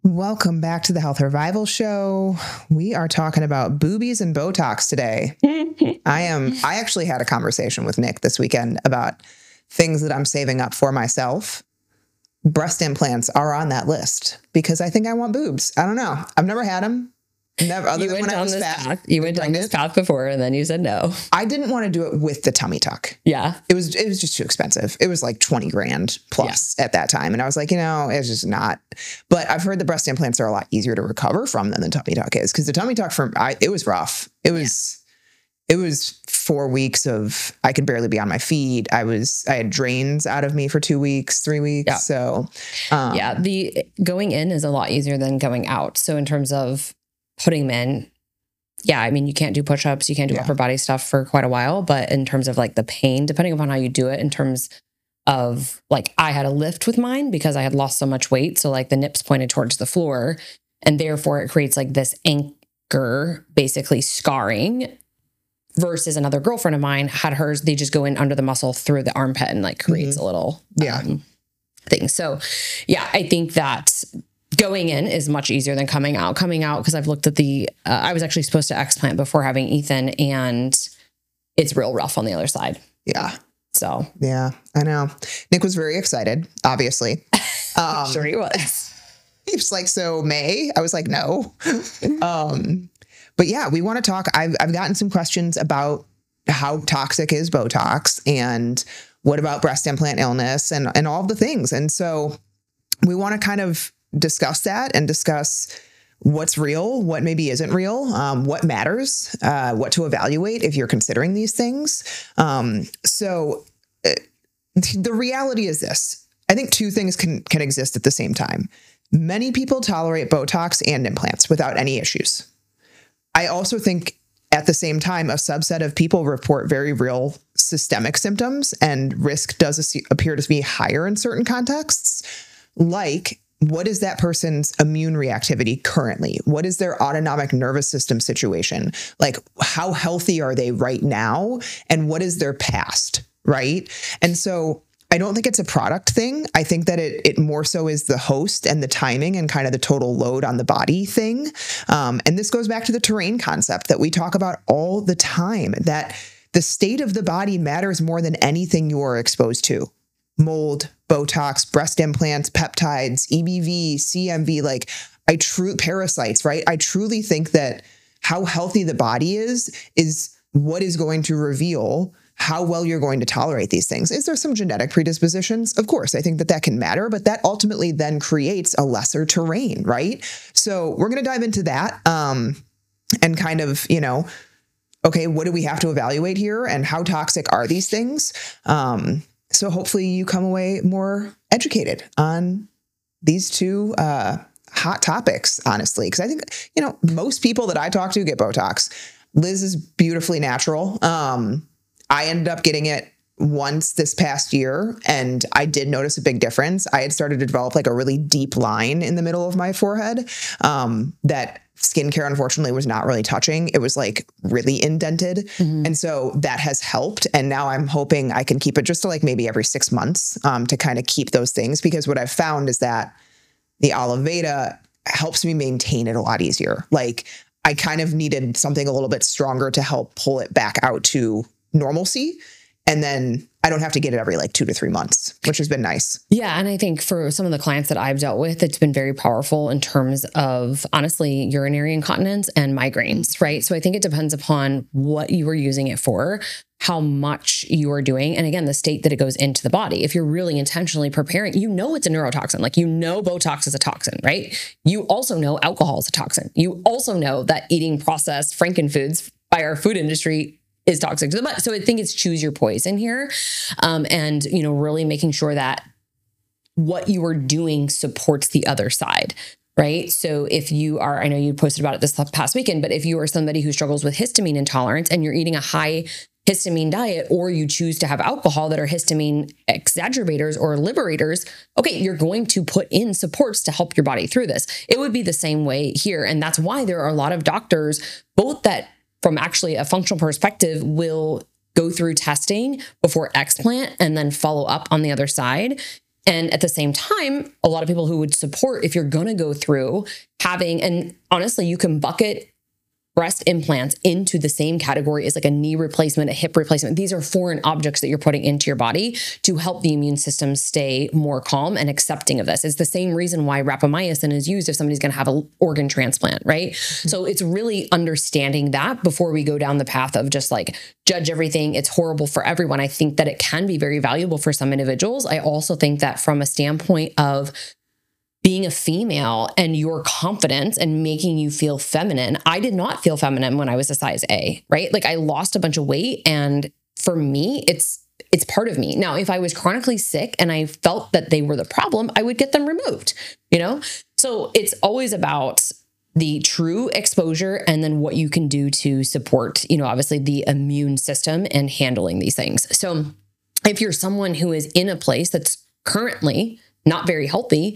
Welcome back to the Health Revival Show. We are talking about boobies and Botox today. I actually had a conversation with Nick this weekend about things that I'm saving up for myself. Breast implants are on that list because I think I want boobs. I don't know. I've never had them. Never, other than when I was fat. You went down this path before and then you said no. I didn't want to do it with the tummy tuck. Yeah. It was just too expensive. It was like 20 grand plus at that time. And I was like, it's just not. But I've heard the breast implants are a lot easier to recover from than the tummy tuck is. Because the tummy tuck it was rough. It was 4 weeks of, I could barely be on my feet. I had drains out of me for 2 weeks, 3 weeks. Yeah. So, the going in is a lot easier than going out. So in terms of putting them in, you can't do push-ups, you can't do upper body stuff for quite a while. But in terms of like the pain, depending upon how you do it, in terms of like, I had a lift with mine because I had lost so much weight. So like the nips pointed towards the floor and therefore it creates like this anchor, basically scarring, versus another girlfriend of mine had hers. They just go in under the muscle through the armpit and like creates a little thing. So I think that going in is much easier than coming out. Coming out, because I've looked at I was actually supposed to explant before having Ethan, and it's real rough on the other side. Yeah. So. Yeah, I know. Nick was very excited, obviously. Sure he was. He was like, so May? I was like, no. But yeah, we want to talk. I've gotten some questions about how toxic is Botox and what about breast implant illness and all of the things. And so we want to kind of discuss that and discuss what's real, what maybe isn't real, what matters, what to evaluate if you're considering these things. So the reality is this. I think two things can exist at the same time. Many people tolerate Botox and implants without any issues. I also think at the same time, a subset of people report very real systemic symptoms, and risk does appear to be higher in certain contexts. Like, what is that person's immune reactivity currently? What is their autonomic nervous system situation? Like, how healthy are they right now? And what is their past, right? And so I don't think it's a product thing. I think that it more so is the host and the timing and kind of the total load on the body thing. And this goes back to the terrain concept that we talk about all the time, that the state of the body matters more than anything you are exposed to. Mold, Botox, breast implants, peptides, EBV, CMV, parasites, right? I truly think that how healthy the body is what is going to reveal how well you're going to tolerate these things. Is there some genetic predispositions? Of course, I think that can matter, but that ultimately then creates a lesser terrain, right? So we're going to dive into that and kind of, okay, what do we have to evaluate here and how toxic are these things? So hopefully you come away more educated on these two hot topics, honestly, because I think, most people that I talk to get Botox. Liz is beautifully natural. I ended up getting it once this past year, and I did notice a big difference. I had started to develop like a really deep line in the middle of my forehead that skincare, unfortunately, was not really touching. It was like really indented. Mm-hmm. And so that has helped. And now I'm hoping I can keep it just to like maybe every 6 months to kind of keep those things, because what I've found is that the Oliveda helps me maintain it a lot easier. Like, I kind of needed something a little bit stronger to help pull it back out to normalcy. And then I don't have to get it every 2 to 3 months, which has been nice. Yeah. And I think for some of the clients that I've dealt with, it's been very powerful in terms of, honestly, urinary incontinence and migraines, right? So I think it depends upon what you are using it for, how much you are doing, and again, the state that it goes into the body. If you're really intentionally preparing, it's a neurotoxin. Botox is a toxin, right? You also know alcohol is a toxin. You also know that eating processed frankenfoods by our food industry is toxic to the body. So I think it's choose your poison here. And, really making sure that what you are doing supports the other side, right? So if you are, I know you posted about it this past weekend, but if you are somebody who struggles with histamine intolerance and you're eating a high histamine diet, or you choose to have alcohol that are histamine exacerbators or liberators, okay, you're going to put in supports to help your body through this. It would be the same way here. And that's why there are a lot of doctors, both that from actually a functional perspective will go through testing before explant and then follow up on the other side. And at the same time, a lot of people who would support if you're going to go through having, and honestly, you can bucket breast implants into the same category as like a knee replacement, a hip replacement. These are foreign objects that you're putting into your body to help the immune system stay more calm and accepting of this. It's the same reason why rapamycin is used if somebody's going to have an organ transplant, right? Mm-hmm. So it's really understanding that before we go down the path of just like judge everything. It's horrible for everyone. I think that it can be very valuable for some individuals. I also think that from a standpoint of being a female and your confidence and making you feel feminine. I did not feel feminine when I was a size A, right? Like I lost a bunch of weight, and for me, it's part of me. Now, if I was chronically sick and I felt that they were the problem, I would get them removed, you know? So it's always about the true exposure and then what you can do to support, you know, obviously the immune system and handling these things. So if you're someone who is in a place that's currently not very healthy,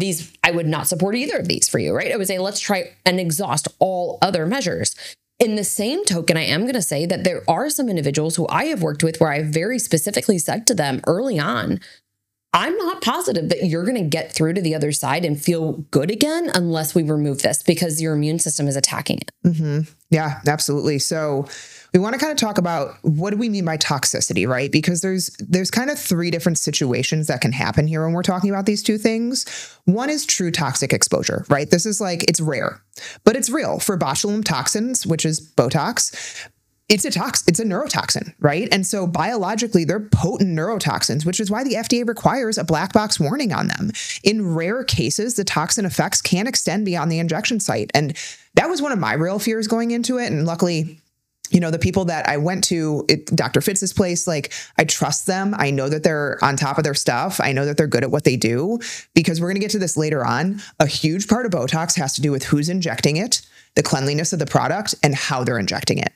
I would not support either of these for you, right? I would say, let's try and exhaust all other measures. In the same token, I am going to say that there are some individuals who I have worked with where I very specifically said to them early on, I'm not positive that you're going to get through to the other side and feel good again unless we remove this because your immune system is attacking it. Mm-hmm. Yeah, absolutely. So we want to kind of talk about what do we mean by toxicity, right? Because there's kind of three different situations that can happen here when we're talking about these two things. One is true toxic exposure, right? This is like, it's rare, but it's real. For botulinum toxins, which is Botox, it's a neurotoxin, right? And so biologically, they're potent neurotoxins, which is why the FDA requires a black box warning on them. In rare cases, the toxin effects can extend beyond the injection site. And that was one of my real fears going into it. And luckily, you know, the people that I went to, Dr. Fitz's place, like I trust them. I know that they're on top of their stuff. I know that they're good at what they do, because we're going to get to this later on. A huge part of Botox has to do with who's injecting it, the cleanliness of the product, and how they're injecting it.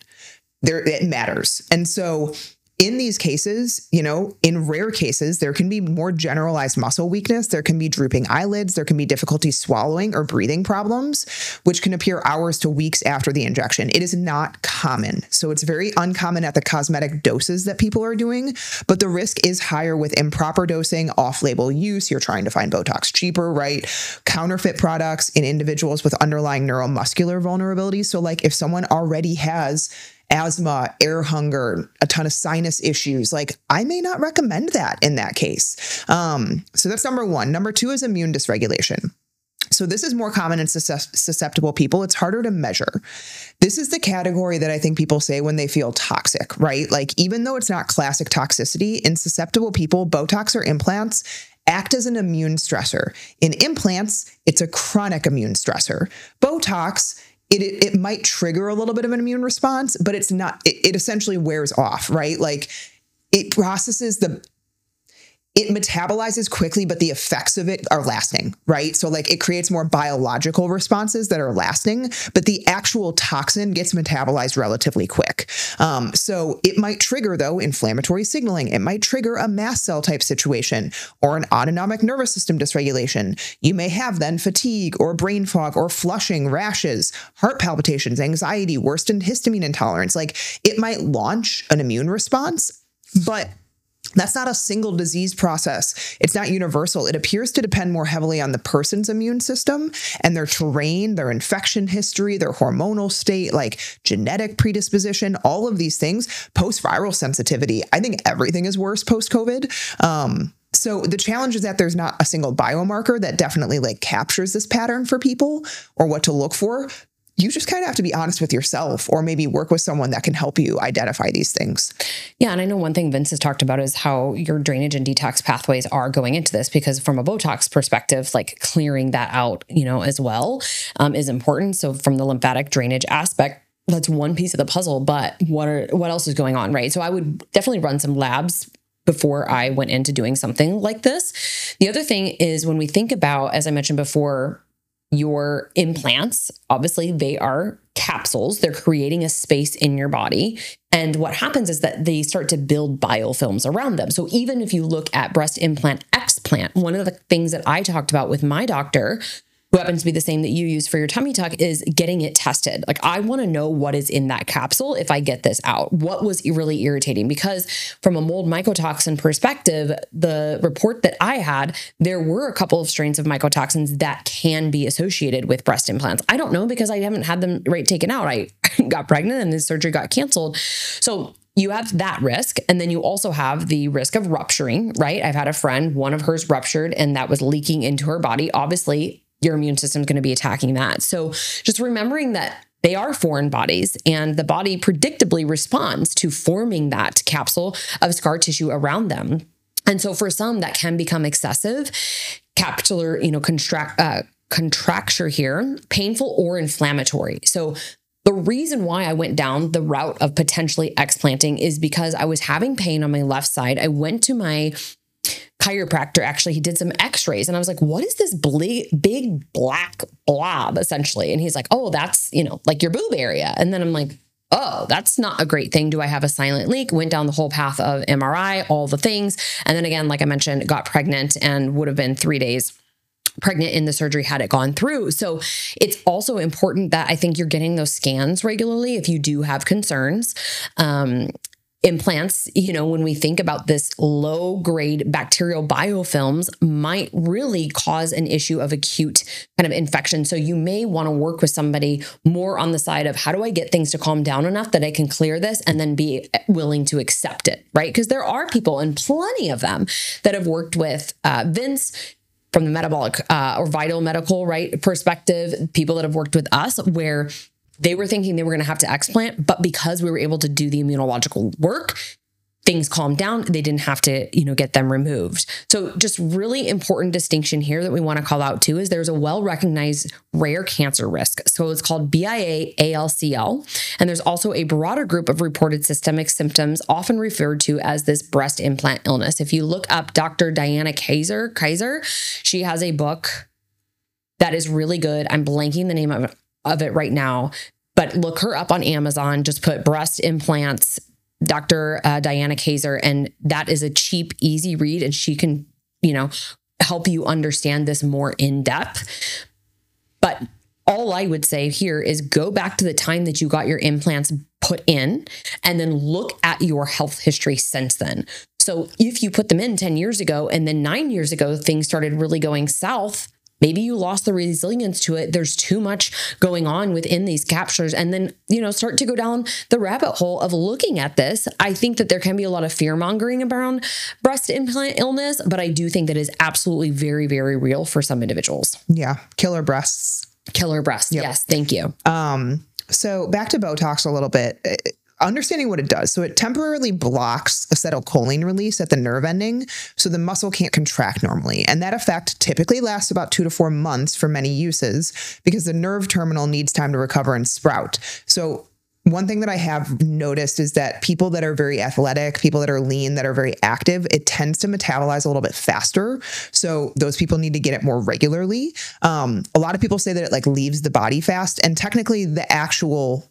It matters. And so in these cases, you know, in rare cases, there can be more generalized muscle weakness. There can be drooping eyelids. There can be difficulty swallowing or breathing problems, which can appear hours to weeks after the injection. It is not common. So it's very uncommon at the cosmetic doses that people are doing, but the risk is higher with improper dosing, off-label use. You're trying to find Botox cheaper, right? Counterfeit products in individuals with underlying neuromuscular vulnerabilities. So like if someone already has asthma, air hunger, a ton of sinus issues, like I may not recommend that in that case. So that's number one. Number two is immune dysregulation. So this is more common in susceptible people. It's harder to measure. This is the category that I think people say when they feel toxic, right? Like even though it's not classic toxicity, in susceptible people, Botox or implants act as an immune stressor. In implants, it's a chronic immune stressor. Botox, it might trigger a little bit of an immune response, but it's not, it essentially wears off, right? Like it metabolizes quickly, but the effects of it are lasting, right? So like it creates more biological responses that are lasting, but the actual toxin gets metabolized relatively quick. So it might trigger though inflammatory signaling. It might trigger a mast cell type situation or an autonomic nervous system dysregulation. You may have then fatigue or brain fog or flushing, rashes, heart palpitations, anxiety, worsened histamine intolerance. Like it might launch an immune response, but that's not a single disease process. It's not universal. It appears to depend more heavily on the person's immune system and their terrain, their infection history, their hormonal state, like genetic predisposition, all of these things, post-viral sensitivity. I think everything is worse post-COVID. So the challenge is that there's not a single biomarker that definitely like captures this pattern for people or what to look for. You just kind of have to be honest with yourself or maybe work with someone that can help you identify these things. Yeah. And I know one thing Vince has talked about is how your drainage and detox pathways are going into this, because from a Botox perspective, like clearing that out, you know, as well, is important. So from the lymphatic drainage aspect, that's one piece of the puzzle, but what else is going on, right? So I would definitely run some labs before I went into doing something like this. The other thing is when we think about, as I mentioned before, your implants, obviously they are capsules. They're creating a space in your body. And what happens is that they start to build biofilms around them. So even if you look at breast implant explant, one of the things that I talked about with my doctor who happens to be the same that you use for your tummy tuck, is getting it tested. Like, I want to know what is in that capsule if I get this out. What was really irritating? Because from a mold mycotoxin perspective, the report that I had, there were a couple of strains of mycotoxins that can be associated with breast implants. I don't know because I haven't had them taken out. I got pregnant and the surgery got canceled. So you have that risk. And then you also have the risk of rupturing, right? I've had a friend, one of hers ruptured and that was leaking into her body. Obviously, your immune system is going to be attacking that. So just remembering that they are foreign bodies and the body predictably responds to forming that capsule of scar tissue around them. And so for some that can become excessive, capsular, contracture here, painful or inflammatory. So the reason why I went down the route of potentially explanting is because I was having pain on my left side. I went to my chiropractor. Actually, he did some x-rays and I was like, what is this big black blob essentially? And he's like, oh, that's, like your boob area. And then I'm like, oh, that's not a great thing. Do I have a silent leak? Went down the whole path of MRI, all the things. And then again, like I mentioned, got pregnant and would have been 3 days pregnant in the surgery had it gone through. So it's also important that I think you're getting those scans regularly if you do have concerns. Implants, when we think about this low grade bacterial biofilms might really cause an issue of acute kind of infection. So you may want to work with somebody more on the side of how do I get things to calm down enough that I can clear this and then be willing to accept it, right? Because there are people, and plenty of them, that have worked with Vince from the metabolic or vital medical perspective, people that have worked with us where they were thinking they were going to have to explant, but because we were able to do the immunological work, things calmed down. They didn't have to, get them removed. So just really important distinction here that we want to call out too is there's a well-recognized rare cancer risk. So it's called BIA-ALCL. And there's also a broader group of reported systemic symptoms often referred to as this breast implant illness. If you look up Dr. Diana Kaiser, she has a book that is really good. I'm blanking the name of it right now, but look her up on Amazon. Just put breast implants, Dr. Diana Kaiser, and that is a cheap, easy read. And she can, help you understand this more in depth. But all I would say here is go back to the time that you got your implants put in and then look at your health history since then. So if you put them in 10 years ago and then 9 years ago, things started really going south, maybe you lost the resilience to it. There's too much going on within these captures. And then, start to go down the rabbit hole of looking at this. I think that there can be a lot of fear mongering around breast implant illness, but I do think that is absolutely very, very real for some individuals. Yeah. Killer breasts. Killer breasts. Yep. Yes. Thank you. So back to Botox a little bit. Understanding what it does. So it temporarily blocks acetylcholine release at the nerve ending, so the muscle can't contract normally. And that effect typically lasts about 2 to 4 months for many uses because the nerve terminal needs time to recover and sprout. So one thing that I have noticed is that people that are very athletic, people that are lean, that are very active, it tends to metabolize a little bit faster. So those people need to get it more regularly. A lot of people say that it leaves the body fast, and technically the actual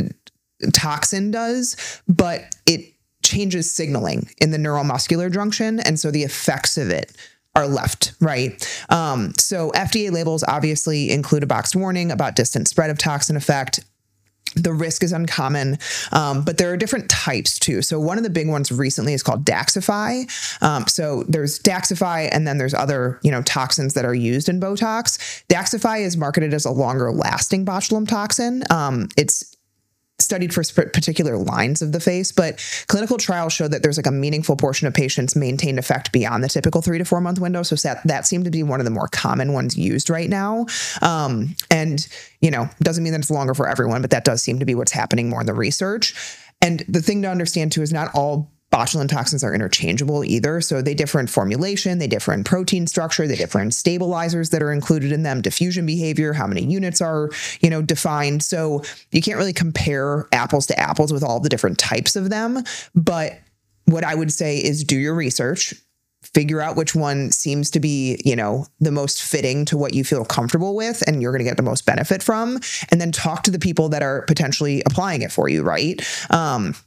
toxin does, but it changes signaling in the neuromuscular junction. And so the effects of it are left, right? So FDA labels obviously include a boxed warning about distant spread of toxin effect. The risk is uncommon, but there are different types too. So one of the big ones recently is called Daxxify. So there's Daxxify, and then there's other, toxins that are used in Botox. Daxxify is marketed as a longer lasting botulinum toxin. It's studied for particular lines of the face, but clinical trials show that there's a meaningful portion of patients maintained effect beyond the typical 3 to 4 month window. So that seemed to be one of the more common ones used right now. And, doesn't mean that it's longer for everyone, but that does seem to be what's happening more in the research. And the thing to understand too is not all botulinum toxins are interchangeable either. So they differ in formulation, they differ in protein structure, they differ in stabilizers that are included in them, diffusion behavior, how many units are, defined. So you can't really compare apples to apples with all the different types of them. But what I would say is do your research, figure out which one seems to be, the most fitting to what you feel comfortable with and you're going to get the most benefit from, and then talk to the people that are potentially applying it for you, right?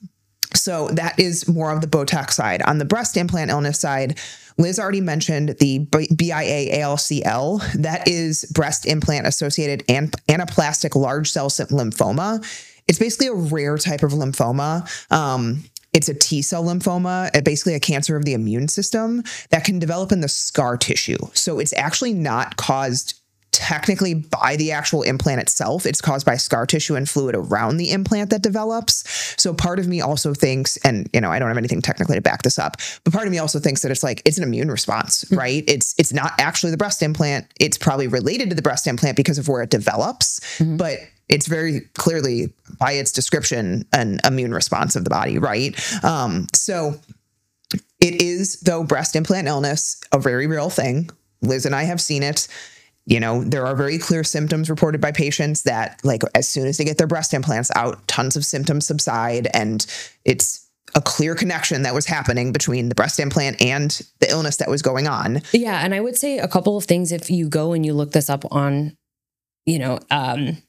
So that is more of the Botox side. On the breast implant illness side, Liz already mentioned the BIA-ALCL. That is breast implant associated anaplastic large cell lymphoma. It's basically a rare type of lymphoma. It's a T cell lymphoma, basically a cancer of the immune system that can develop in the scar tissue. So it's actually not caused technically by the actual implant itself. It's caused by scar tissue and fluid around the implant that develops. So part of me also thinks, and I don't have anything technically to back this up, but part of me also thinks that it's an immune response, right? It's not actually the breast implant. It's probably related to the breast implant because of where it develops, but it's very clearly by its description, an immune response of the body, right? So it is, though, breast implant illness, a very real thing. Liz and I have seen it. There are very clear symptoms reported by patients that, like, as soon as they get their breast implants out, tons of symptoms subside. And it's a clear connection that was happening between the breast implant and the illness that was going on. Yeah. And I would say a couple of things. If you go and you look this up on, Instagram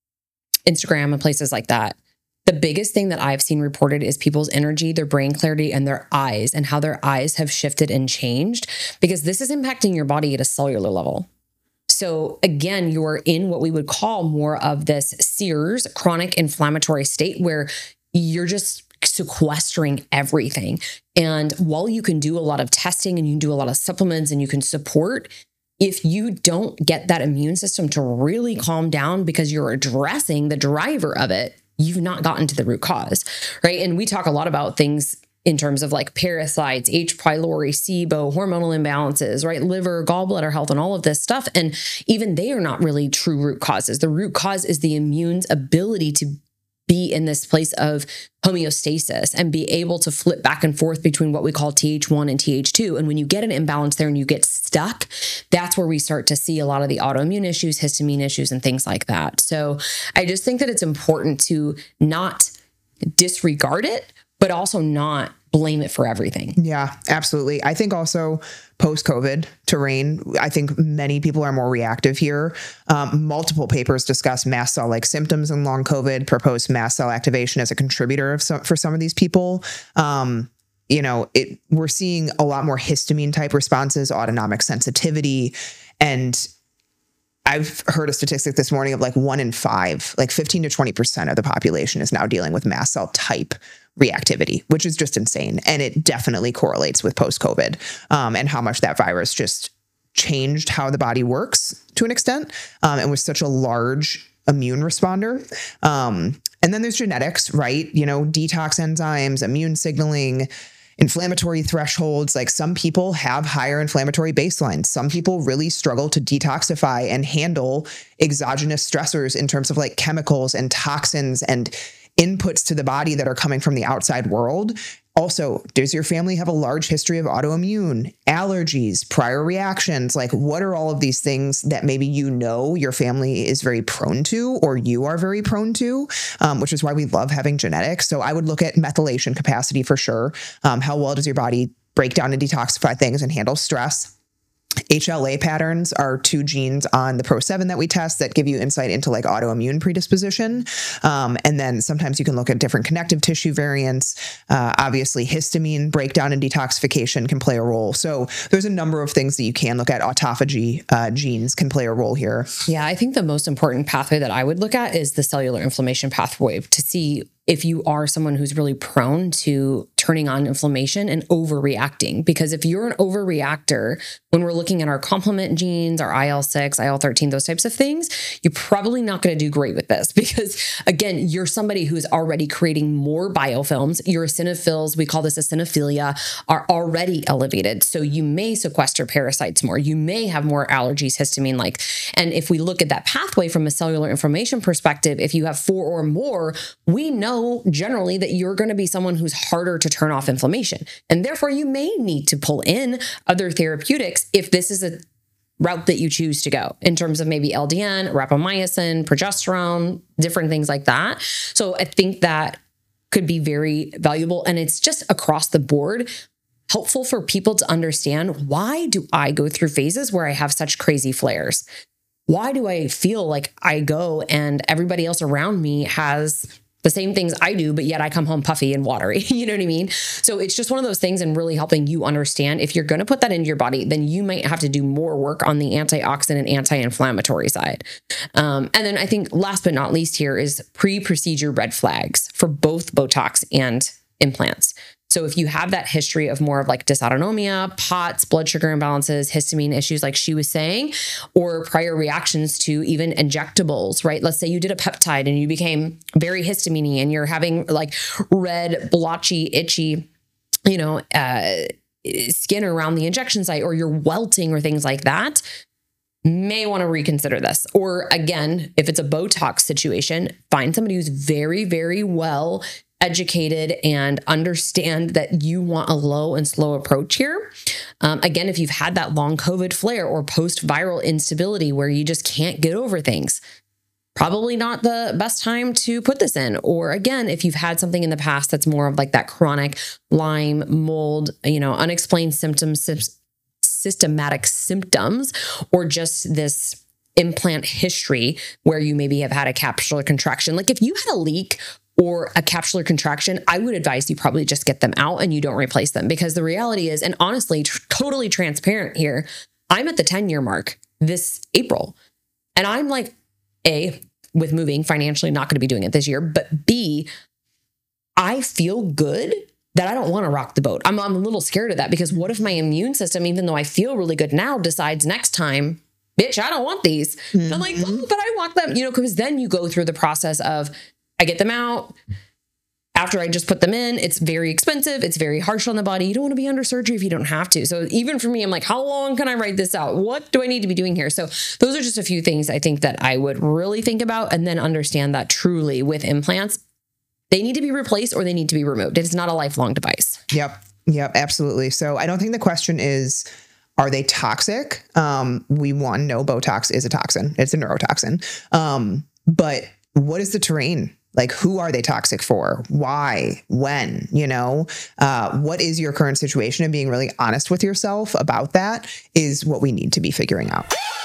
and places like that, the biggest thing that I've seen reported is people's energy, their brain clarity, and their eyes, and how their eyes have shifted and changed, because this is impacting your body at a cellular level. So again, you're in what we would call more of this SIRS, chronic inflammatory state, where you're just sequestering everything. And while you can do a lot of testing and you can do a lot of supplements and you can support, if you don't get that immune system to really calm down because you're addressing the driver of it, you've not gotten to the root cause, right? And we talk a lot about things in terms of like parasites, H. pylori, SIBO, hormonal imbalances, right? Liver, gallbladder health, and all of this stuff. And even they are not really true root causes. The root cause is the immune's ability to be in this place of homeostasis and be able to flip back and forth between what we call Th1 and Th2. And when you get an imbalance there and you get stuck, that's where we start to see a lot of the autoimmune issues, histamine issues, and things like that. So I just think that it's important to not disregard it, but also not blame it for everything. Yeah, absolutely. I think also post-COVID terrain, I think many people are more reactive here. Multiple papers discuss mast cell-like symptoms in long COVID, proposed mast cell activation as a contributor for some of these people. We're seeing a lot more histamine type responses, autonomic sensitivity, and I've heard a statistic this morning of like 1 in 5, like 15 to 20% of the population is now dealing with mast cell type reactivity, which is just insane. And it definitely correlates with post-COVID and how much that virus just changed how the body works to an extent and was such a large immune responder. And then there's genetics, right? Detox enzymes, immune signaling, inflammatory thresholds. Like some people have higher inflammatory baselines. Some people really struggle to detoxify and handle exogenous stressors in terms of like chemicals and toxins and inputs to the body that are coming from the outside world. Also, does your family have a large history of autoimmune, allergies, prior reactions? Like, what are all of these things that maybe your family is very prone to, or you are very prone to, which is why we love having genetics. So I would look at methylation capacity for sure. How well does your body break down and detoxify things and handle stress? HLA patterns are 2 genes on the Pro7 that we test that give you insight into like autoimmune predisposition. And then sometimes you can look at different connective tissue variants. Obviously, histamine breakdown and detoxification can play a role. So there's a number of things that you can look at. Autophagy genes can play a role here. Yeah, I think the most important pathway that I would look at is the cellular inflammation pathway to see if you are someone who's really prone to turning on inflammation and overreacting. Because if you're an overreactor, when we're looking at our complement genes, our IL-6, IL-13, those types of things, you're probably not going to do great with this because, again, you're somebody who's already creating more biofilms. Your eosinophils, we call this eosinophilia, are already elevated. So you may sequester parasites more. You may have more allergies, histamine-like. And if we look at that pathway from a cellular inflammation perspective, if you have 4 or more, we know generally that you're going to be someone who's harder to turn off inflammation. And therefore, you may need to pull in other therapeutics if this is a route that you choose to go in terms of maybe LDN, rapamycin, progesterone, different things like that. So I think that could be very valuable. And it's just across the board helpful for people to understand, why do I go through phases where I have such crazy flares? Why do I feel like I go and everybody else around me has the same things I do, but yet I come home puffy and watery. You know what I mean? So it's just one of those things, and really helping you understand if you're going to put that into your body, then you might have to do more work on the antioxidant and anti-inflammatory side. And then I think last but not least here is pre-procedure red flags for both Botox and implants. So if you have that history of more of like dysautonomia, POTS, blood sugar imbalances, histamine issues, like she was saying, or prior reactions to even injectables, right? Let's say you did a peptide and you became very histamine and you're having like red, blotchy, itchy, skin around the injection site, or you're welting or things like that, may want to reconsider this. Or again, if it's a Botox situation, find somebody who's very, very well educated and understand that you want a low and slow approach here. Again, if you've had that long COVID flare or post-viral instability where you just can't get over things, probably not the best time to put this in. Or again, if you've had something in the past that's more of like that chronic Lyme, mold, unexplained symptoms, systematic symptoms, or just this implant history where you maybe have had a capsular contraction. Like if you had a leak or a capsular contraction, I would advise you probably just get them out and you don't replace them, because the reality is, and honestly, totally transparent here, I'm at the 10-year mark this April. And I'm like, A, with moving financially, not going to be doing it this year, but B, I feel good that I don't want to rock the boat. I'm a little scared of that, because what if my immune system, even though I feel really good now, decides next time, bitch, I don't want these. Mm-hmm. I'm like, oh, but I want them, because then you go through the process of, I get them out. After I just put them in, it's very expensive. It's very harsh on the body. You don't want to be under surgery if you don't have to. So even for me, I'm like, how long can I write this out? What do I need to be doing here? So those are just a few things I think that I would really think about, and then understand that truly with implants, they need to be replaced or they need to be removed. It's not a lifelong device. Yep, absolutely. So I don't think the question is, are they toxic? We want to know Botox is a toxin. It's a neurotoxin. But what is the terrain? Like, who are they toxic for? Why? When? What is your current situation? And being really honest with yourself about that is what we need to be figuring out.